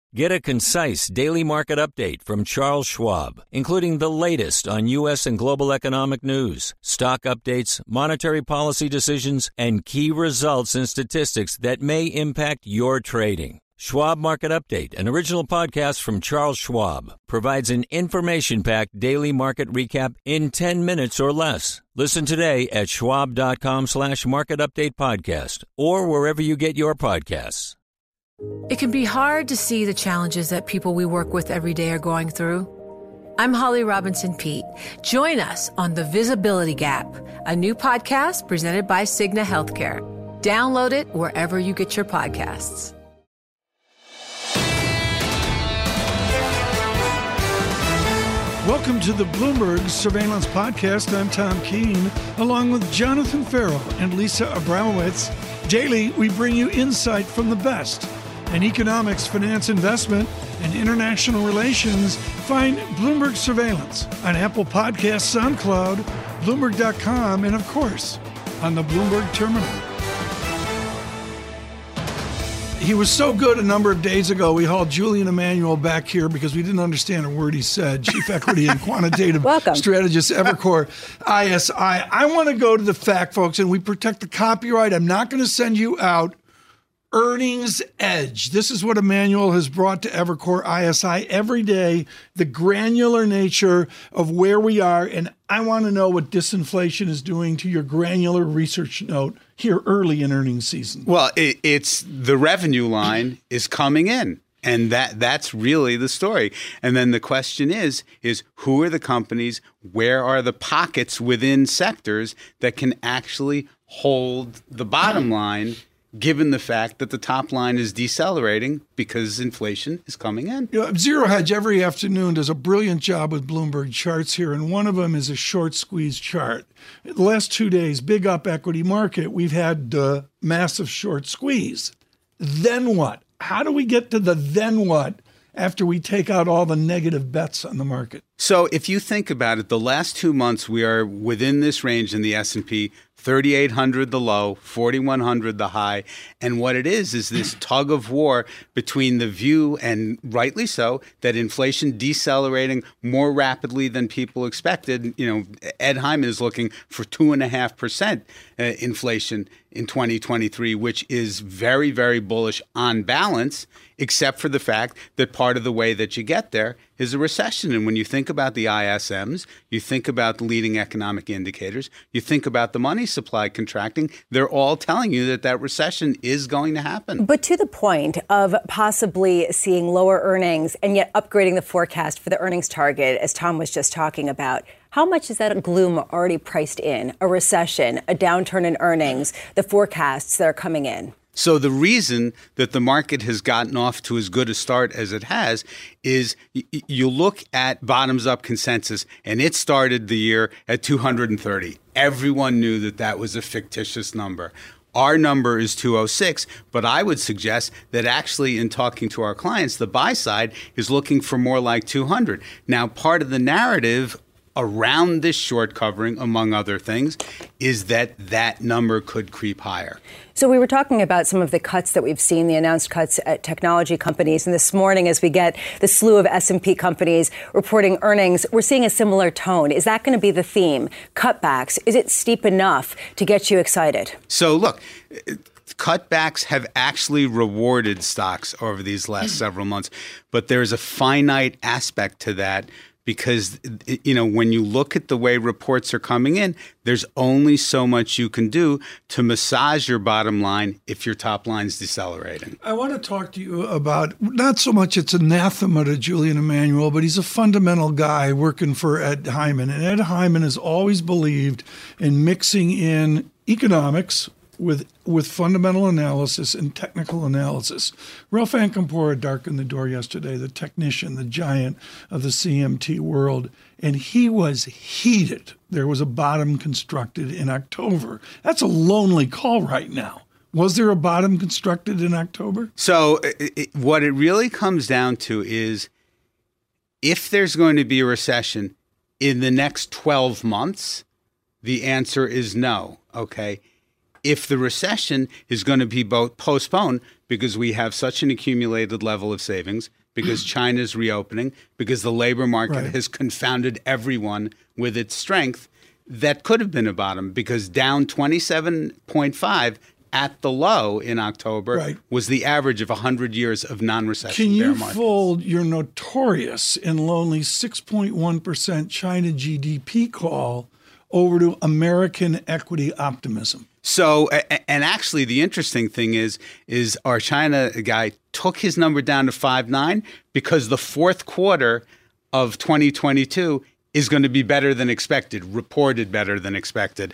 Get a concise daily market update from Charles Schwab, including the latest on U.S. and global economic news, stock updates, monetary policy decisions, and key results and statistics that may impact your trading. Schwab Market Update, an original podcast from Charles Schwab, provides an information-packed daily market recap in 10 minutes or less. Listen today at schwab.com/market update podcast or wherever you get your podcasts. It can be hard to see the challenges that people we work with every day are going through. I'm Holly Robinson Peete. Join us on The Visibility Gap, a new podcast presented by Cigna Healthcare. Download it wherever you get your podcasts. Welcome to the Bloomberg Surveillance Podcast. I'm Tom Keene, along with Jonathan Farrell and Lisa Abramowitz. Daily, we bring you insight from the best in economics, finance, investment, and international relations. Find Bloomberg Surveillance on Apple Podcasts, SoundCloud, Bloomberg.com, and of course, on the Bloomberg Terminal. He was so good a number of days ago, we hauled Julian Emanuel back here because we didn't understand a word he said. Chief Equity and Quantitative Strategist, Evercore ISI. I want to go to the fact, folks, and we protect the copyright. I'm not going to send you out. Earnings Edge. This is what Emanuel has brought to Evercore ISI every day, the granular nature of where we are. And I want to know what disinflation is doing to your granular research note here early in earnings season. Well, it's the revenue line is coming in. And that's really the story. And then the question is who are the companies? Where are the pockets within sectors that can actually hold the bottom line, given the fact that the top line is decelerating because inflation is coming in? Zero Hedge every afternoon does a brilliant job with Bloomberg charts here, and one of them is a short squeeze chart. The last 2 days, big up equity market, we've had massive short squeeze. Then what? How do we get to the then what after we take out all the negative bets on the market? So if you think about it, the last 2 months we are within this range in the S&P, 3,800 the low, 4,100 the high. And what it is this tug of war between the view, and rightly so, that inflation decelerating more rapidly than people expected. You know, Ed Hyman is looking for 2.5% inflation in 2023, which is very, very bullish on balance, except for the fact that part of the way that you get there is a recession. And when you think about the ISMs, you think about the leading economic indicators, you think about the money supply contracting, they're all telling you that recession is going to happen. But to the point of possibly seeing lower earnings and yet upgrading the forecast for the earnings target, as Tom was just talking about, how much is that gloom already priced in? A recession, a downturn in earnings, the forecasts that are coming in? So the reason that the market has gotten off to as good a start as it has is you look at bottoms-up consensus, and it started the year at 230. Everyone knew that was a fictitious number. Our number is 206, but I would suggest that actually in talking to our clients, the buy side is looking for more like 200. Now, part of the narrative around this short covering, among other things, is that number could creep higher. So we were talking about some of the cuts that we've seen, the announced cuts at technology companies. And this morning, as we get the slew of S&P companies reporting earnings, we're seeing a similar tone. Is that going to be the theme? Cutbacks, is it steep enough to get you excited? So look, cutbacks have actually rewarded stocks over these last several months. But there's a finite aspect to that. Because, you know, when you look at the way reports are coming in, there's only so much you can do to massage your bottom line if your top line's decelerating. I want to talk to you about, not so much it's anathema to Julian Emanuel, but he's a fundamental guy working for Ed Hyman. And Ed Hyman has always believed in mixing in economics with fundamental analysis and technical analysis. Ralph Ancampora darkened the door yesterday, the technician, the giant of the CMT world, and he was heated. There was a bottom constructed in October. That's a lonely call right now. Was there a bottom constructed in October? So what it really comes down to is if there's going to be a recession in the next 12 months, the answer is no, okay? if the recession is going to be both postponed because we have such an accumulated level of savings, because China's reopening, because the labor market has confounded everyone with its strength, that could have been a bottom, because down 27.5 at the low in October was the average of 100 years of non-recession bear markets. Can you fold your notorious and lonely 6.1% China GDP call over to American equity optimism? So, and actually the interesting thing is our China guy took his number down to 5.9 because the fourth quarter of 2022 is going to be better than expected, reported better than expected.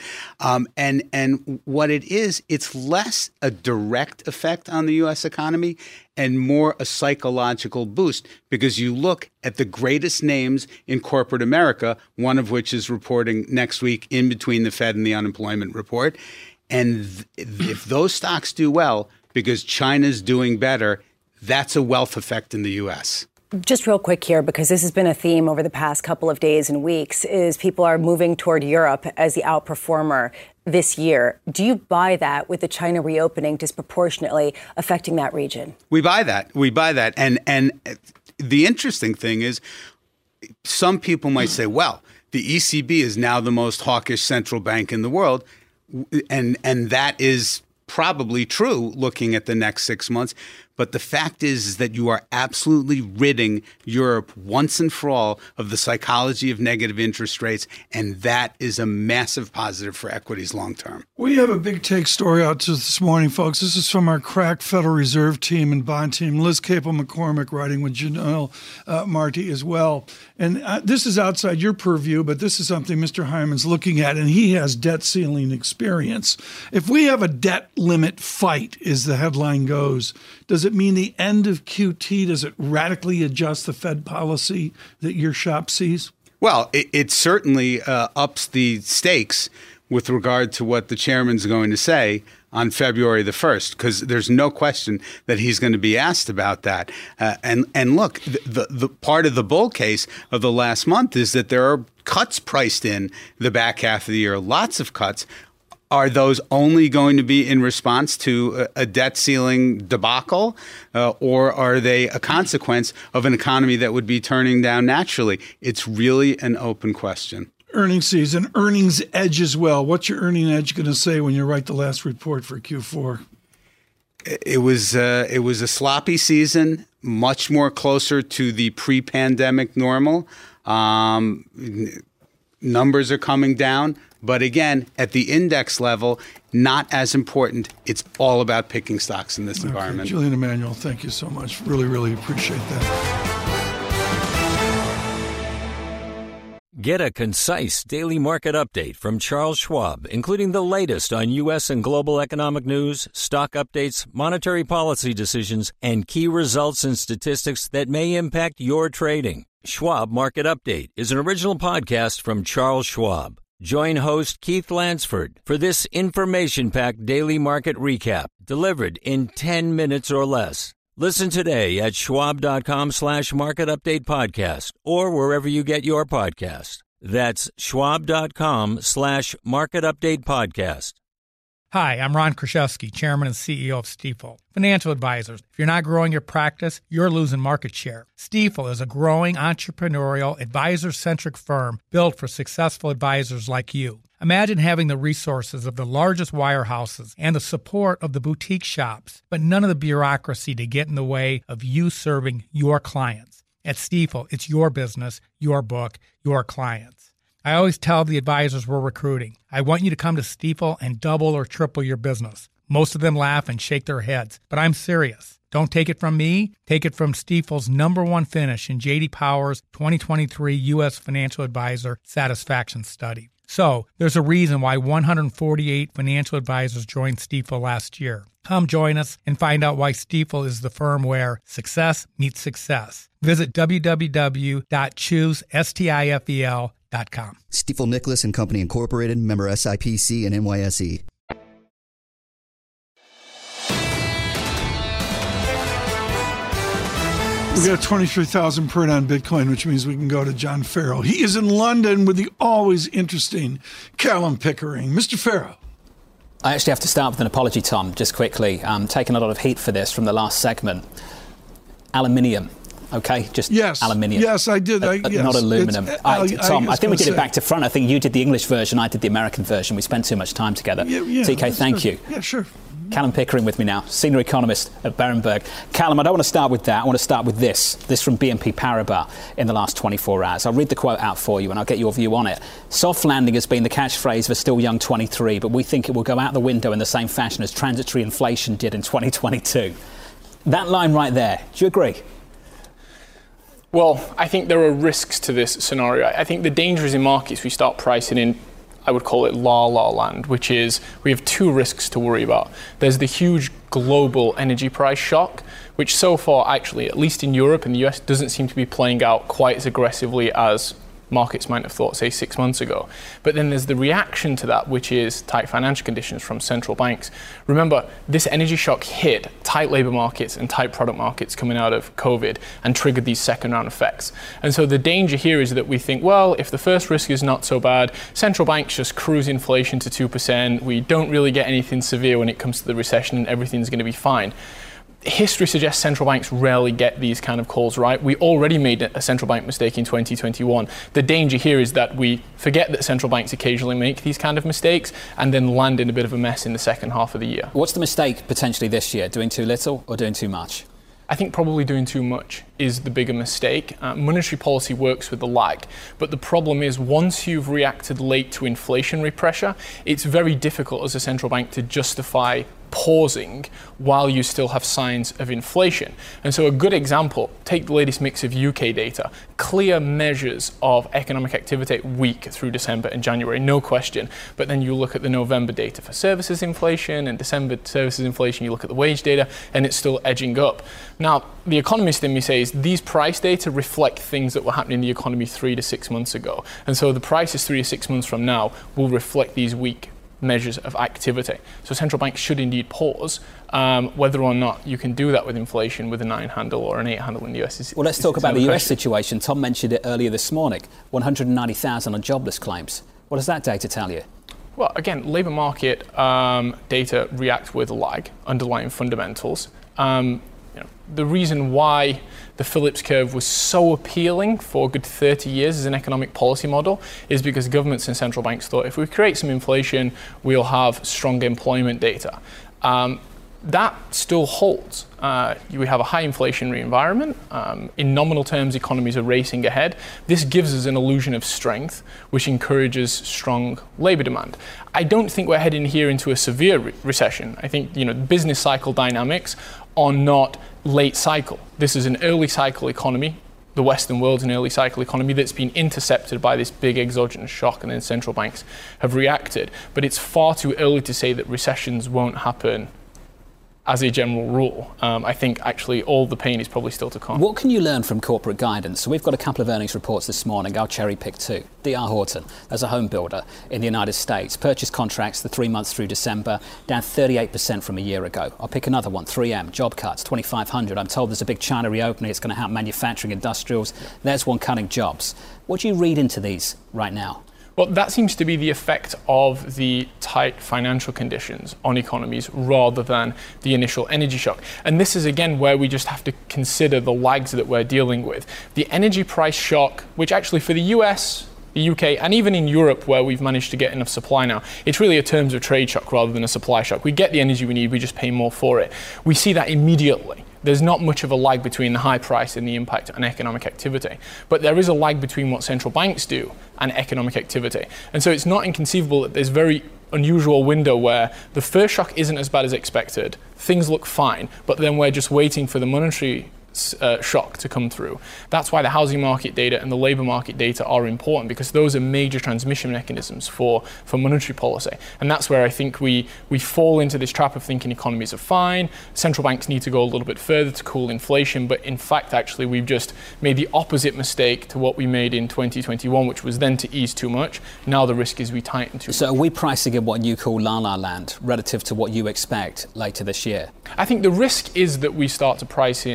And what it is, it's less a direct effect on the U.S. economy and more a psychological boost, because you look at the greatest names in corporate America, one of which is reporting next week in between the Fed and the unemployment report. And if those stocks do well because China's doing better, that's a wealth effect in the U.S. Just real quick here, because this has been a theme over the past couple of days and weeks, is people are moving toward Europe as the outperformer this year. Do you buy that, with the China reopening disproportionately affecting that region? We buy that. And the interesting thing is, some people might say, well, the ECB is now the most hawkish central bank in the world. And that is probably true looking at the next 6 months. But the fact is that you are absolutely ridding Europe once and for all of the psychology of negative interest rates. And that is a massive positive for equities long term. We have a big take story out this morning, folks. This is from our crack Federal Reserve team and bond team. Liz Capel-McCormick writing with Janelle Marti as well. And this is outside your purview, but this is something Mr. Hyman's looking at, and he has debt ceiling experience. If we have a debt limit fight, as the headline goes, does it mean the end of QT? Does it radically adjust the Fed policy that your shop sees? Well, it certainly ups the stakes with regard to what the chairman's going to say on February the 1st, because there's no question that he's going to be asked about that. And look, the part of the bull case of the last month is that there are cuts priced in the back half of the year, lots of cuts. Are those only going to be in response to a debt ceiling debacle, or are they a consequence of an economy that would be turning down naturally? It's really an open question. Earnings season, earnings edge as well. What's your earning edge going to say when you write the last report for Q4? It was a sloppy season, much more closer to the pre-pandemic normal. Numbers are coming down. But again, at the index level, not as important. It's all about picking stocks in this environment. Julian Emanuel, thank you so much. Really, really appreciate that. Get a concise daily market update from Charles Schwab, including the latest on U.S. and global economic news, stock updates, monetary policy decisions, and key results and statistics that may impact your trading. Schwab Market Update is an original podcast from Charles Schwab. Join host Keith Lansford for this information-packed daily market recap delivered in 10 minutes or less. Listen today at schwab.com/market update podcast or wherever you get your podcast. That's schwab.com/market update podcast. Hi, I'm Ron Kraszewski, Chairman and CEO of Stifel. Financial advisors, if you're not growing your practice, you're losing market share. Stifel is a growing, entrepreneurial, advisor-centric firm built for successful advisors like you. Imagine having the resources of the largest wirehouses and the support of the boutique shops, but none of the bureaucracy to get in the way of you serving your clients. At Stifel, it's your business, your book, your clients. I always tell the advisors we're recruiting, I want you to come to Stifel and double or triple your business. Most of them laugh and shake their heads, but I'm serious. Don't take it from me. Take it from Stifel's #1 finish in J.D. Power's 2023 U.S. Financial Advisor Satisfaction Study. So, there's a reason why 148 financial advisors joined Stifel last year. Come join us and find out why Stifel is the firm where success meets success. Visit www.choosestifel.com. Stifel Nicholas and Company Incorporated, member SIPC and NYSE. We got 23,000 print on Bitcoin, which means we can go to John Farrow. He is in London with the always interesting Callum Pickering. Mr. Farrow. I actually have to start with an apology, Tom, just quickly. I'm taking a lot of heat for this from the last segment. Aluminium. Okay, just aluminium. Yes, I did. Not aluminum. Tom, I think we did it back to front. I think you did the English version, I did the American version. We spent too much time together. TK, thank you. Yeah, sure. Callum Pickering with me now, senior economist at Berenberg. Callum, I don't want to start with that. I want to start with this from BNP Paribas in the last 24 hours. I'll read the quote out for you and I'll get your view on it. Soft landing has been the catchphrase for still young 23, but we think it will go out the window in the same fashion as transitory inflation did in 2022. That line right there, do you agree? Well, I think there are risks to this scenario. I think the danger is in markets we start pricing in, I would call it la-la land, which is we have two risks to worry about. There's the huge global energy price shock, which so far actually, at least in Europe and the US, doesn't seem to be playing out quite as aggressively as markets might have thought, say, 6 months ago. But then there's the reaction to that, which is tight financial conditions from central banks. Remember, this energy shock hit tight labour markets and tight product markets coming out of COVID and triggered these second round effects. And so the danger here is that we think, well, if the first risk is not so bad, central banks just cruise inflation to 2%, we don't really get anything severe when it comes to the recession and everything's going to be fine. History suggests central banks rarely get these kind of calls right. We already made a central bank mistake in 2021. The danger here is that we forget that central banks occasionally make these kind of mistakes and then land in a bit of a mess in the second half of the year. What's the mistake potentially this year? Doing too little or doing too much? I think probably doing too much is the bigger mistake. Monetary policy works with the lag, but the problem is once you've reacted late to inflationary pressure, it's very difficult as a central bank to justify pausing while you still have signs of inflation. And so a good example, take the latest mix of UK data, clear measures of economic activity weak through December and January, no question. But then you look at the November data for services inflation and December services inflation, you look at the wage data and it's still edging up. Now, the economist in me says these price data reflect things that were happening in the economy 3 to 6 months ago. And so the prices 3 to 6 months from now will reflect these weak measures of activity. So central banks should indeed pause. Whether or not you can do that with inflation with a 9 handle or an 8 handle in the US. Well, let's talk about the US situation. Tom mentioned it earlier this morning, 190,000 on jobless claims. What does that data tell you? Well, again, labour market data react with a lag, underlying fundamentals. The reason why the Phillips curve was so appealing for a good 30 years as an economic policy model is because governments and central banks thought if we create some inflation, we'll have strong employment data. That still holds. We have a high inflationary environment. In nominal terms, economies are racing ahead. This gives us an illusion of strength, which encourages strong labour demand. I don't think we're heading here into a severe recession. I think business cycle dynamics are not late cycle. This is an early cycle economy. The Western world's an early cycle economy that's been intercepted by this big exogenous shock, and then central banks have reacted. But it's far too early to say that recessions won't happen as a general rule. I think actually all the pain is probably still to come. What can you learn from corporate guidance? So we've got a couple of earnings reports this morning. I'll cherry pick two. D.R. Horton, as a home builder in the United States, purchase contracts the 3 months through December, down 38% from a year ago. I'll pick another one, 3M, job cuts, 2,500. I'm told there's a big China reopening. It's going to help manufacturing industrials. There's one cutting jobs. What do you read into these right now? Well, that seems to be the effect of the tight financial conditions on economies rather than the initial energy shock. And this is, again, where we just have to consider the lags that we're dealing with. The energy price shock, which actually for the US, the UK, and even in Europe, where we've managed to get enough supply now, it's really a terms of trade shock rather than a supply shock. We get the energy we need, we just pay more for it. We see that immediately. There's not much of a lag between the high price and the impact on economic activity. But there is a lag between what central banks do and economic activity. And so it's not inconceivable that there's very unusual window where the first shock isn't as bad as expected, things look fine, but then we're just waiting for the monetary shock to come through. That's why the housing market data and the labour market data are important, because those are major transmission mechanisms for monetary policy. And that's where I think we fall into this trap of thinking economies are fine, central banks need to go a little bit further to cool inflation, but in fact actually we've just made the opposite mistake to what we made in 2021, which was then to ease too much. Now the risk is we tighten too much. So are we pricing in what you call la-la land relative to what you expect later this year? I think the risk is that we start to price in this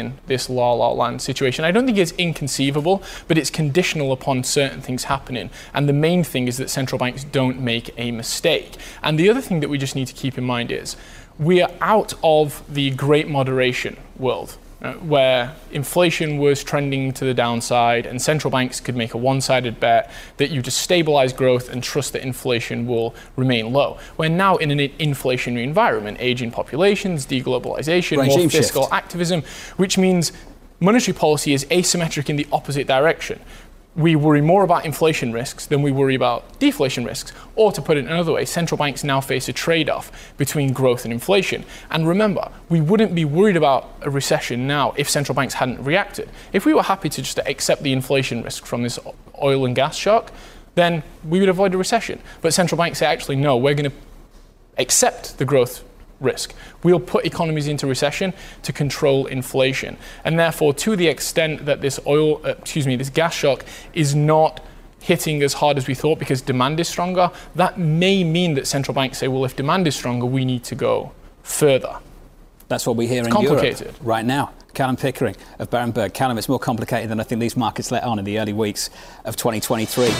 this la-la land situation. I don't think it's inconceivable, but it's conditional upon certain things happening. And the main thing is that central banks don't make a mistake. And the other thing that we just need to keep in mind is we are out of the great moderation world, where inflation was trending to the downside and central banks could make a one-sided bet that you just stabilize growth and trust that inflation will remain low. We're now in an inflationary environment, aging populations, deglobalization, more fiscal activism, which means monetary policy is asymmetric in the opposite direction. We worry more about inflation risks than we worry about deflation risks. Or to put it another way, central banks now face a trade-off between growth and inflation. And remember, we wouldn't be worried about a recession now if central banks hadn't reacted. If we were happy to just accept the inflation risk from this oil and gas shock, then we would avoid a recession. But central banks say, actually, no, we're going to accept the growth risk. We'll put economies into recession to control inflation. And therefore, to the extent that this this gas shock is not hitting as hard as we thought because demand is stronger, that may mean that central banks say, well, if demand is stronger, we need to go further. That's what we hear in Europe right now. Callum Pickering of Berenberg. Callum, it's more complicated than I think these markets let on in the early weeks of 2023.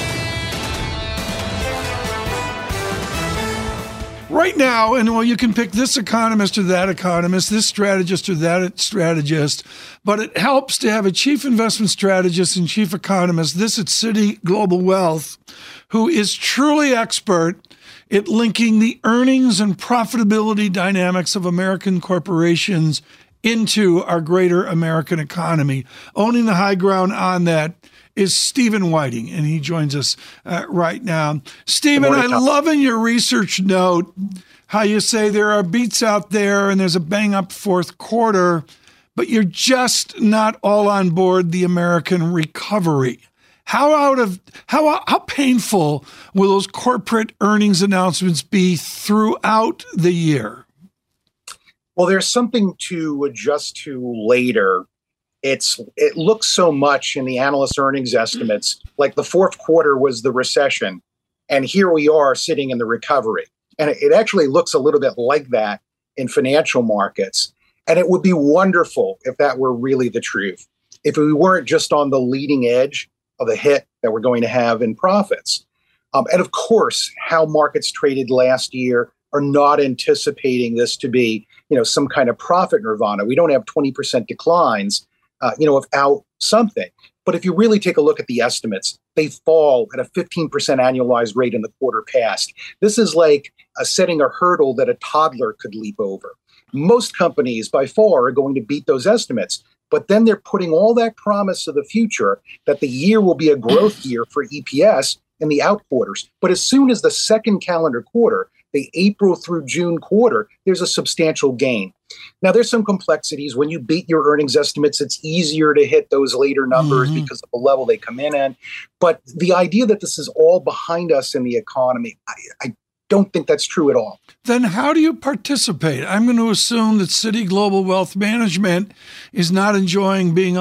Right now, and well, you can pick this economist or that economist, this strategist or that strategist, but it helps to have a chief investment strategist and chief economist, this at Citi Global Wealth, who is truly expert at linking the earnings and profitability dynamics of American corporations into our greater American economy. Owning the high ground on that is Stephen Whiting, and he joins us right now. Stephen, I love in your research note how you say there are beats out there and there's a bang-up fourth quarter, but you're just not all on board the American recovery. How painful will those corporate earnings announcements be throughout the year? Well, there's something to adjust to later. It looks so much in the analyst earnings estimates like the fourth quarter was the recession, and here we are sitting in the recovery. And it actually looks a little bit like that in financial markets. And it would be wonderful if that were really the truth, if we weren't just on the leading edge of the hit that we're going to have in profits. And of course, how markets traded last year are not anticipating this to be, some kind of profit nirvana. We don't have 20% declines without something. But if you really take a look at the estimates, they fall at a 15% annualized rate in the quarter past. This is like setting a hurdle that a toddler could leap over. Most companies by far are going to beat those estimates, but then they're putting all that promise of the future that the year will be a growth year for EPS in the out quarters. But as soon as the second calendar quarter, the April through June quarter, there's a substantial gain. Now, there's some complexities. When you beat your earnings estimates, it's easier to hit those later numbers because of the level they come in at. But the idea that this is all behind us in the economy, I don't think that's true at all. Then how do you participate? I'm going to assume that Citi Global Wealth Management is not enjoying being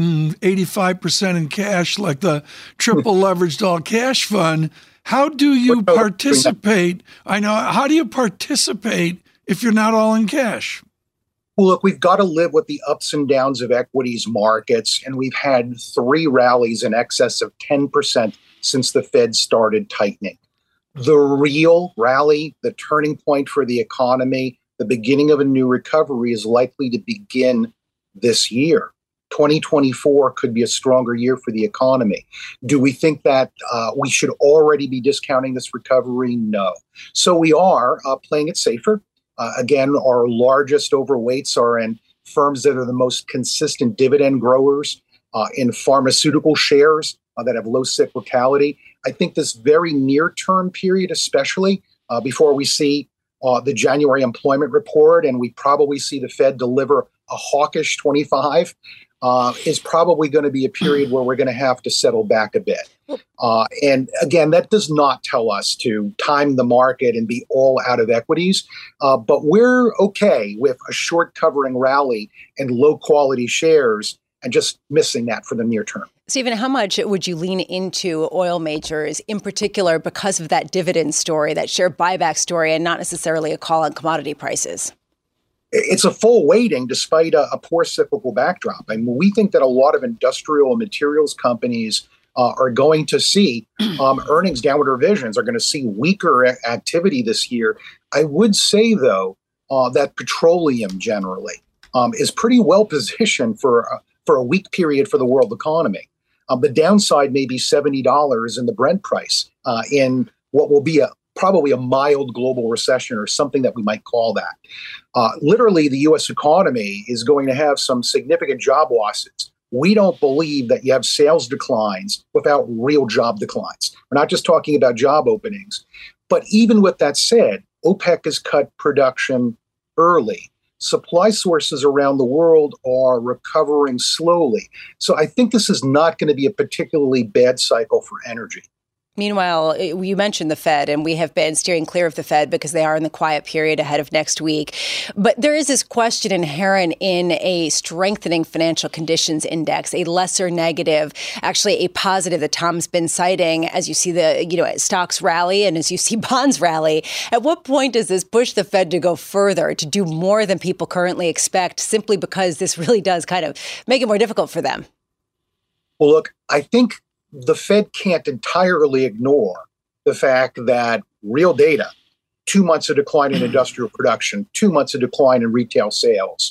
185% in cash like the triple leveraged all cash fund. How do you participate? How do you participate if you're not all in cash? Well, look, we've got to live with the ups and downs of equities markets, and we've had 3 rallies in excess of 10% since the Fed started tightening. The real rally, the turning point for the economy, the beginning of a new recovery is likely to begin this year. 2024 could be a stronger year for the economy. Do we think that we should already be discounting this recovery? No. So we are playing it safer. Again, our largest overweights are in firms that are the most consistent dividend growers, in pharmaceutical shares that have low cyclicality. I think this very near-term period, especially before we see the January employment report and we probably see the Fed deliver a hawkish 25, is probably going to be a period where we're going to have to settle back a bit. And again, that does not tell us to time the market and be all out of equities. But we're okay with a short covering rally and low quality shares and just missing that for the near term. Stephen, how much would you lean into oil majors in particular because of that dividend story, that share buyback story, and not necessarily a call on commodity prices? it's a full weighting despite a poor cyclical backdrop. I mean, we think that a lot of industrial and materials companies are going to see earnings downward revisions, are going to see weaker activity this year. I would say, though, that petroleum generally is pretty well positioned for a weak period for the world economy. The downside may be $70 in the Brent price in what will be probably a mild global recession, or something that we might call that. Literally, the U.S. economy is going to have some significant job losses. We don't believe that you have sales declines without real job declines. We're not just talking about job openings. But even with that said, OPEC has cut production early. Supply sources around the world are recovering slowly. So I think this is not going to be a particularly bad cycle for energy. Meanwhile, you mentioned the Fed, and we have been steering clear of the Fed because they are in the quiet period ahead of next week. But there is this question inherent in a strengthening financial conditions index, a lesser negative, actually a positive that Tom's been citing as you see the stocks rally and as you see bonds rally. At what point does this push the Fed to go further, to do more than people currently expect, simply because this really does kind of make it more difficult for them? Well, look, I think the Fed can't entirely ignore the fact that real data, 2 months of decline in industrial production, 2 months of decline in retail sales,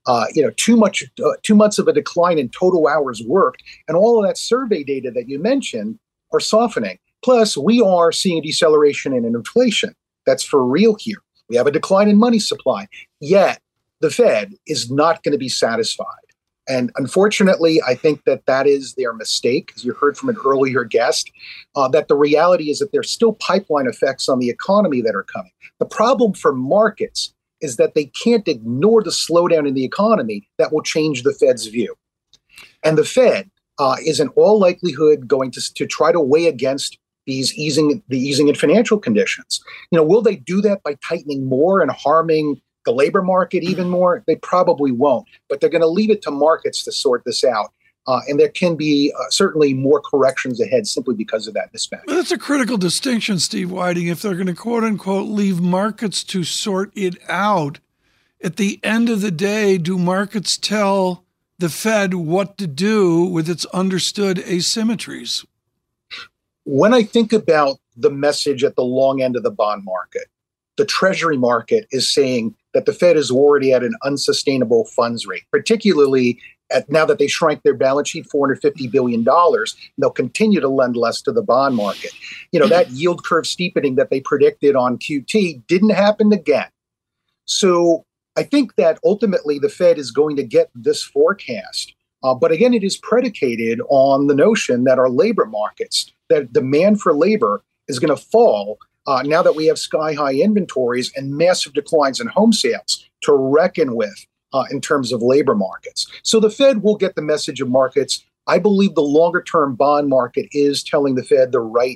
2 months of a decline in total hours worked, and all of that survey data that you mentioned are softening. Plus, we are seeing a deceleration in inflation. That's for real here. We have a decline in money supply. Yet, the Fed is not going to be satisfied. And unfortunately, I think that is their mistake, as you heard from an earlier guest, that the reality is that there's still pipeline effects on the economy that are coming. The problem for markets is that they can't ignore the slowdown in the economy that will change the Fed's view. And the Fed is in all likelihood going to try to weigh against the easing in financial conditions. Will they do that by tightening more and harming the labor market even more? They probably won't, but they're going to leave it to markets to sort this out. And there can be certainly more corrections ahead simply because of that mismatch. That's a critical distinction, Steve Whiting. If they're going to, quote unquote, leave markets to sort it out, at the end of the day, do markets tell the Fed what to do with its understood asymmetries? When I think about the message at the long end of the bond market, the Treasury market is saying that the Fed is already at an unsustainable funds rate, particularly now that they shrank their balance sheet, $450 billion. They'll continue to lend less to the bond market. That yield curve steepening that they predicted on QT didn't happen again. So I think that ultimately the Fed is going to get this forecast. But again, it is predicated on the notion that our labor markets, that demand for labor is going to fall now that we have sky-high inventories and massive declines in home sales to reckon with in terms of labor markets. So the Fed will get the message of markets. I believe the longer-term bond market is telling the Fed the right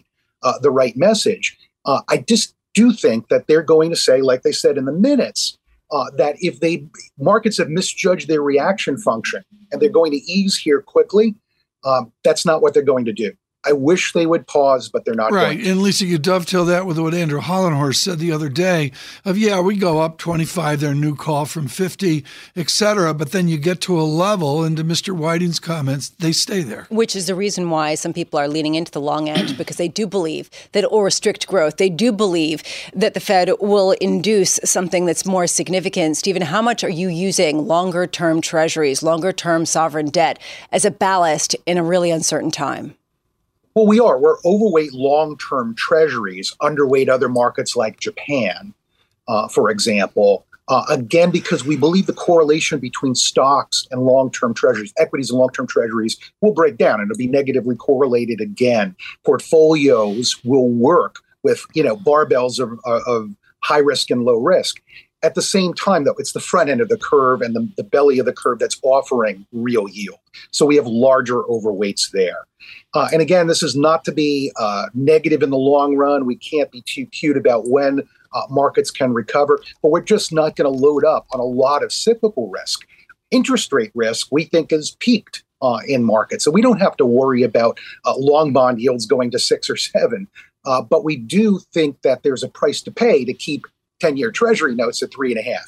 message. I just do think that they're going to say, like they said in the minutes, that if markets have misjudged their reaction function and they're going to ease here quickly, that's not what they're going to do. I wish they would pause, but they're not going to. And Lisa, you dovetail that with what Andrew Hollenhorst said the other day of, we go up 25, their new call from 50, et cetera, but then you get to a level, and to Mr. Whiting's comments, they stay there. Which is the reason why some people are leaning into the long end, because they do believe that it will restrict growth. They do believe that the Fed will induce something that's more significant. Stephen, how much are you using longer-term treasuries, longer-term sovereign debt as a ballast in a really uncertain time? Well, we are. We're overweight long-term treasuries, underweight other markets like Japan, for example. Again, because we believe the correlation between stocks and long-term treasuries, equities and long-term treasuries, will break down and it'll be negatively correlated again. Portfolios will work with, barbells of high risk and low risk. At the same time, though, it's the front end of the curve and the belly of the curve that's offering real yield. So we have larger overweights there. And again, this is not to be negative in the long run. We can't be too cute about when markets can recover, but we're just not going to load up on a lot of cyclical risk. Interest rate risk, we think, is peaked in markets. So we don't have to worry about long bond yields going to 6 or 7. But we do think that there's a price to pay to keep 10-year Treasury notes at 3.5.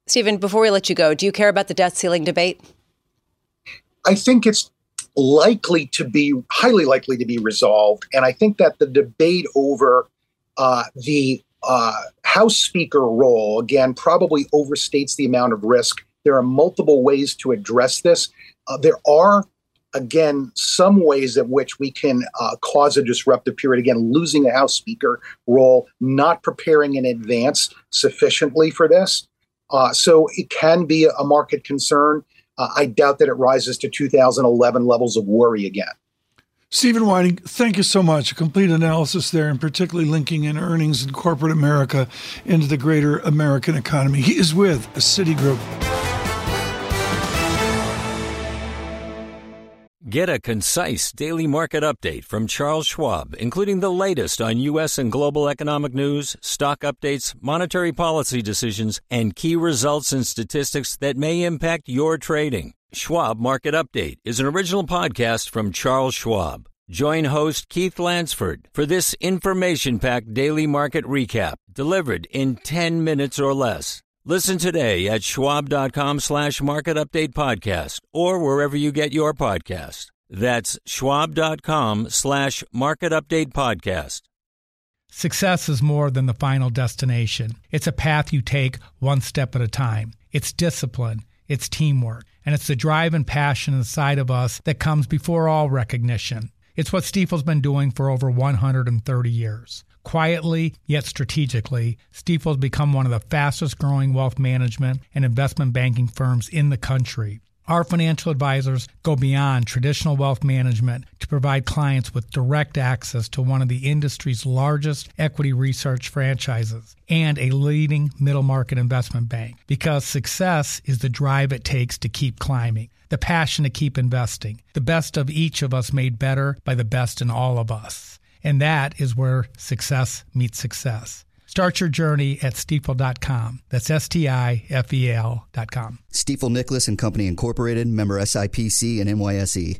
Stephen, before we let you go, do you care about the debt ceiling debate? I think it's highly likely to be resolved. And I think that the debate over the House Speaker role, again, probably overstates the amount of risk. There are multiple ways to address this. There are, again, some ways at which we can cause a disruptive period. Again, losing a House Speaker role, not preparing in advance sufficiently for this. So it can be a market concern. I doubt that it rises to 2011 levels of worry again. Stephen Whiting, thank you so much. A complete analysis there, and particularly linking in earnings in corporate America into the greater American economy. He is with Citigroup. Get a concise daily market update from Charles Schwab, including the latest on U.S. and global economic news, stock updates, monetary policy decisions, and key results and statistics that may impact your trading. Schwab Market Update is an original podcast from Charles Schwab. Join host Keith Lansford for this information-packed daily market recap delivered in 10 minutes or less. Listen today at schwab.com/market update podcast or wherever you get your podcast. That's schwab.com/market update podcast. Success is more than the final destination. It's a path you take one step at a time. It's discipline, it's teamwork, and it's the drive and passion inside of us that comes before all recognition. It's what Stifel's been doing for over 130 years. Quietly, yet strategically, Stifel's become one of the fastest growing wealth management and investment banking firms in the country. Our financial advisors go beyond traditional wealth management to provide clients with direct access to one of the industry's largest equity research franchises and a leading middle market investment bank, because success is the drive it takes to keep climbing, the passion to keep investing, the best of each of us made better by the best in all of us. And that is where success meets success. Start your journey at Stifel.com. That's STIFEL.com. Stifel Nicholas and Company Incorporated, member SIPC and NYSE.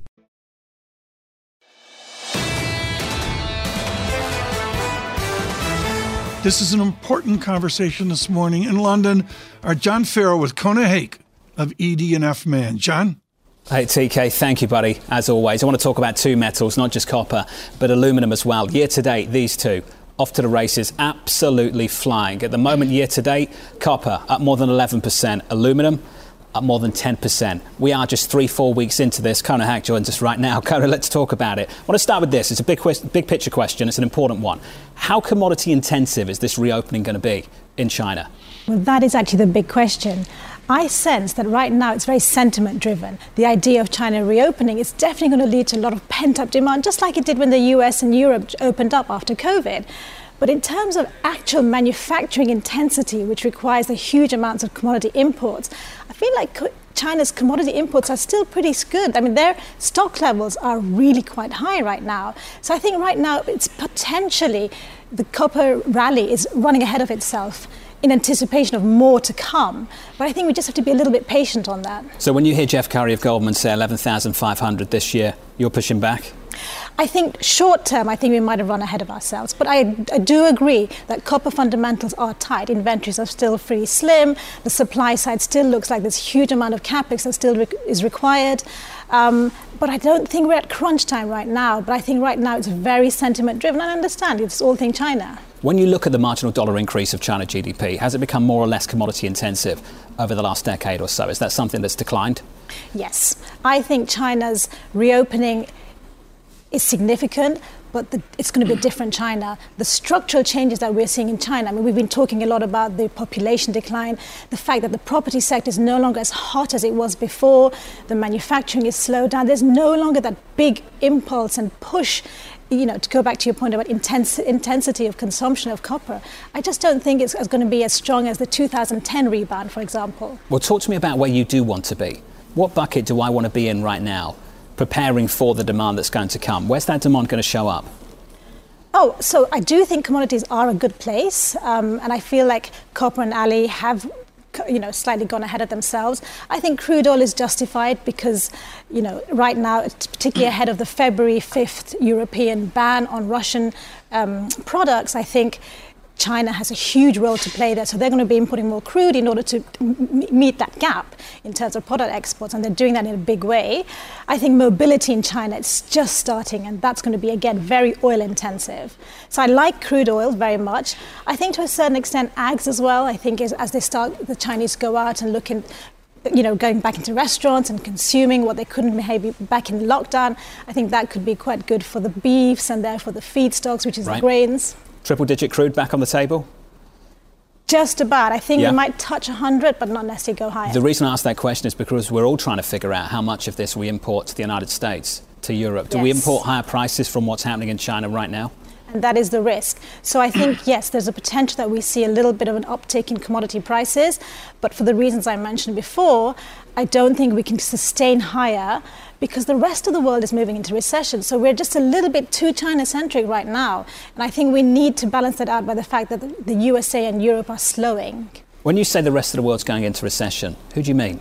This is an important conversation this morning. In London, our John Farrow with Kona Hake of ED&F Man. John? Hey, TK, thank you, buddy, as always. I want to talk about two metals, not just copper, but aluminum as well. Year to date, these two off to the races, absolutely flying. At the moment, year to date, copper up more than 11%, aluminum up more than 10%. We are just 3-4 weeks into this. Kona Hake joins us right now. Kona, let's talk about it. I want to start with this. It's a big picture question. It's an important one. How commodity intensive is this reopening going to be in China? Well, that is actually the big question. I sense that right now it's very sentiment driven. The idea of China reopening is definitely going to lead to a lot of pent-up demand, just like it did when the US and Europe opened up after COVID. But in terms of actual manufacturing intensity, which requires the huge amounts of commodity imports, I feel like China's commodity imports are still pretty good. I mean, their stock levels are really quite high right now. So I think right now it's potentially the copper rally is running ahead of itself in anticipation of more to come. But I think we just have to be a little bit patient on that. So when you hear Jeff Curry of Goldman say 11,500 this year, you're pushing back? I think short term, I think we might have run ahead of ourselves. But I do agree that copper fundamentals are tight. Inventories are still pretty slim. The supply side still looks like this huge amount of capex that still is required. But I don't think we're at crunch time right now. But I think right now it's very sentiment driven. I understand it's all thing China. When you look at the marginal dollar increase of China GDP, has it become more or less commodity intensive over the last decade or so? Is that something that's declined? Yes. I think China's reopening is significant, but it's going to be a different China. The structural changes that we're seeing in China, I mean, we've been talking a lot about the population decline, the fact that the property sector is no longer as hot as it was before, the manufacturing is slowed down, there's no longer that big impulse and push, to go back to your point about intensity of consumption of copper. I just don't think it's going to be as strong as the 2010 rebound, for example. Well, talk to me about where you do want to be. What bucket do I want to be in right now, preparing for the demand that's going to come? Where's that demand going to show up? Oh, so I do think commodities are a good place, and I feel like copper and alloy have slightly gone ahead of themselves. I think crude oil is justified because, right now, particularly ahead of the February 5th European ban on Russian products, I think China has a huge role to play there, so they're going to be importing more crude in order to meet that gap in terms of product exports, and they're doing that in a big way. I think mobility in China, it's just starting, and that's going to be, again, very oil intensive. So I like crude oil very much. I think to a certain extent ags as well. I think as they start, the Chinese go out and look in, going back into restaurants and consuming what they couldn't maybe back in lockdown, I think that could be quite good for the beefs and therefore the feedstocks, which is the grains. Triple-digit crude back on the table? Just about. I think we might touch 100, but not necessarily go higher. The reason I ask that question is because we're all trying to figure out how much of this we import to the United States, to Europe. Do we import higher prices from what's happening in China right now? And that is the risk. So I think, yes, there's a potential that we see a little bit of an uptick in commodity prices. But for the reasons I mentioned before, I don't think we can sustain higher because the rest of the world is moving into recession. So we're just a little bit too China-centric right now. And I think we need to balance that out by the fact that the USA and Europe are slowing. When you say the rest of the world's going into recession, who do you mean?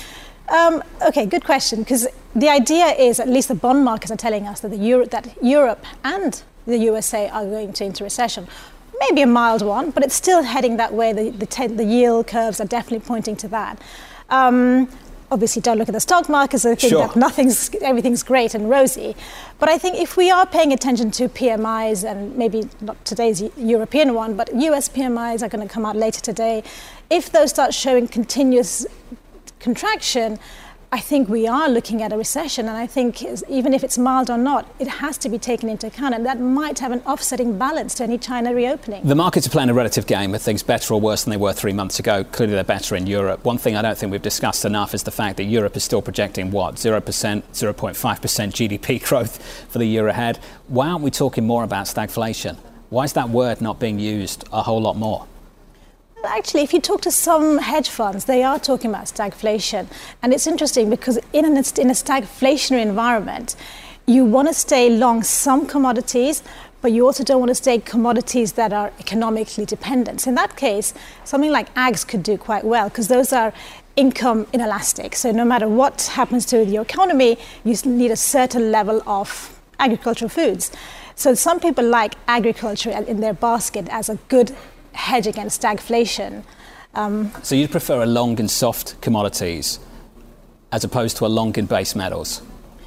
Okay, good question. Because the idea is, at least the bond markets are telling us that Europe and the USA are going into recession. Maybe a mild one, but it's still heading that way. The yield curves are definitely pointing to that. Obviously, don't look at the stock markets and think that everything's great and rosy. But I think if we are paying attention to PMIs, and maybe not today's European one, but US PMIs are going to come out later today, if those start showing continuous contraction, I think we are looking at a recession, and I think even if it's mild or not, it has to be taken into account, and that might have an offsetting balance to any China reopening. The markets are playing a relative game. Are things better or worse than they were 3 months ago? Clearly they're better in Europe. One thing I don't think we've discussed enough is the fact that Europe is still projecting, 0%, 0.5% GDP growth for the year ahead. Why aren't we talking more about stagflation? Why is that word not being used a whole lot more? Actually, if you talk to some hedge funds, they are talking about stagflation. And it's interesting because in a stagflationary environment, you want to stay long some commodities, but you also don't want to stay commodities that are economically dependent. So in that case, something like ags could do quite well because those are income inelastic. So no matter what happens to your economy, you need a certain level of agricultural foods. So some people like agriculture in their basket as a good hedge against stagflation. So you'd prefer a long in soft commodities as opposed to a long in base metals?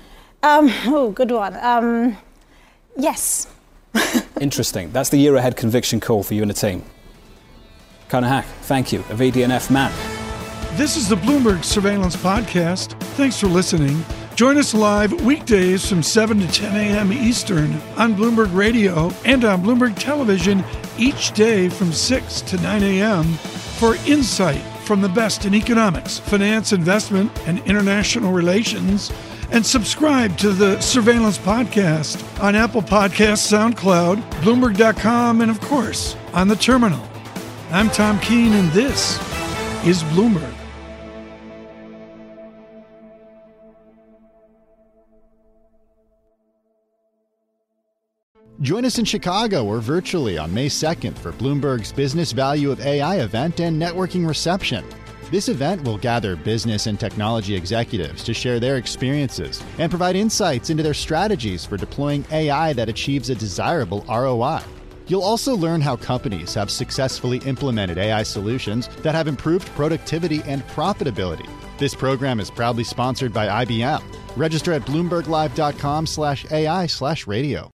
Good one. Yes. Interesting. That's the year ahead conviction call for you and the team. Conor Hack, thank you. A VDNF man. This is the Bloomberg Surveillance Podcast. Thanks for listening. Join us live weekdays from 7 to 10 a.m. Eastern on Bloomberg Radio and on Bloomberg Television each day from 6 to 9 a.m. for insight from the best in economics, finance, investment, and international relations. And subscribe to the Surveillance Podcast on Apple Podcasts, SoundCloud, Bloomberg.com, and of course, on the terminal. I'm Tom Keene, and this is Bloomberg. Join us in Chicago or virtually on May 2nd for Bloomberg's Business Value of AI event and networking reception. This event will gather business and technology executives to share their experiences and provide insights into their strategies for deploying AI that achieves a desirable ROI. You'll also learn how companies have successfully implemented AI solutions that have improved productivity and profitability. This program is proudly sponsored by IBM. Register at BloombergLive.com/AI/radio.